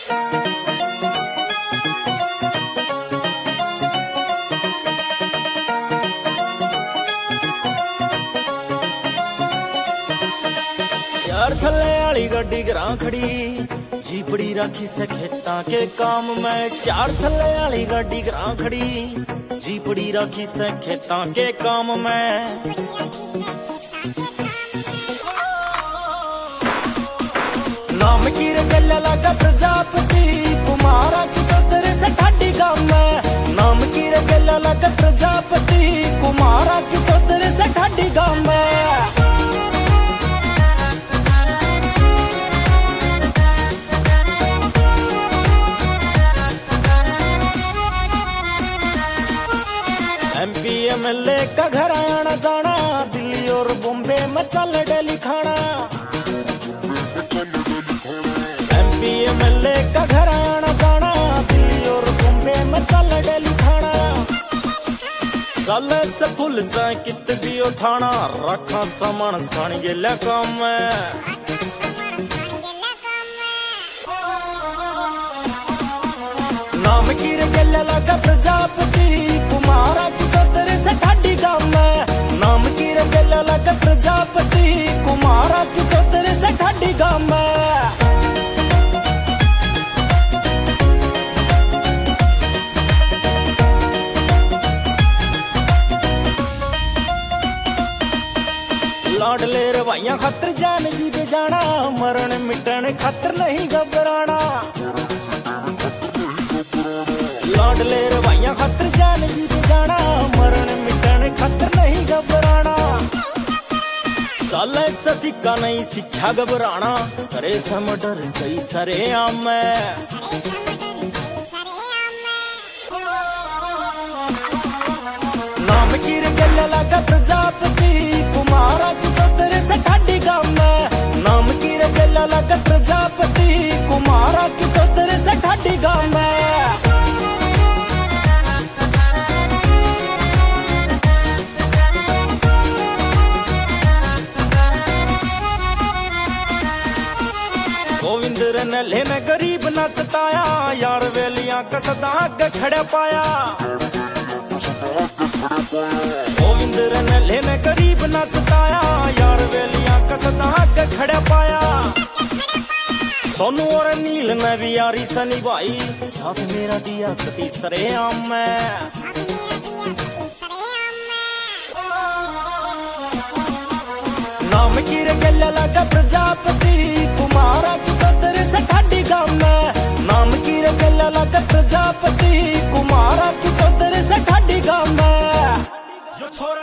यार थल्ले आली गड्डी घरां खड़ी जीपड़ी राखी से खेतां के काम में। चार थल्ले आली गड्डी घरां खड़ी जीपड़ी राखी से खेतां के काम में। नाम की गल्ला लगा प्रजापति कुमारा की चौधर से ठाडी गांव में। नाम की गल्ला लगा प्रजापति कुमारा की चौधर से ठाडी गांव में। MP MLA का घर आना जाना दिल्ली और बॉम्बे में चल डेली खाना। MP MLA का घर आना जाना दिल्ली और बॉम्बे में चल डेली खाना। चल से फुल जाए कित भी उठाना रखा सामान खाने गेला काम में। नाम की गल्ला लगा प्रजापति कुमारा की चौधर से ठाडी गांव में। नाम की गल्ला लगा प्रजापति कुमारा की चौधर से ठाडी गांव में। लाडले रवाइया खातर जान जी दे जाना मरण मिटन खातर नहीं घबराना। लाडले रवाइया खातर जान जी दे जाना मरण मिटन खातर नहीं घबराना। चल सिक्का नहीं सिक्खा घबराना करे सम डर कई सरे आम में। नाम की गल्ला लगा प्रजापति कुमारा की चौधर से ठाडी गांव में। नाम की गल्ला लगा प्रजापति कुमारा की चौधर से ठाडी गांव में। गोविंद नल्हे ने गरीब न सताया यार वेलियां का सदा आगे खड़ा पाया। गोविंद नल्हे ने गरीब न सताया यार वेलियां का सदा आगे खड़ा पाया। सोनू और नील ने भी यारी से निभाई साथ मेरा दिया कति सरे आम में। नाम की गल्ला लगा प्रजापति कुमारा की चौधर से ठाडी गांव में। नाम की गल्ला लगा प्रजापति कुमारा की चौधर से ठाडी गांव में।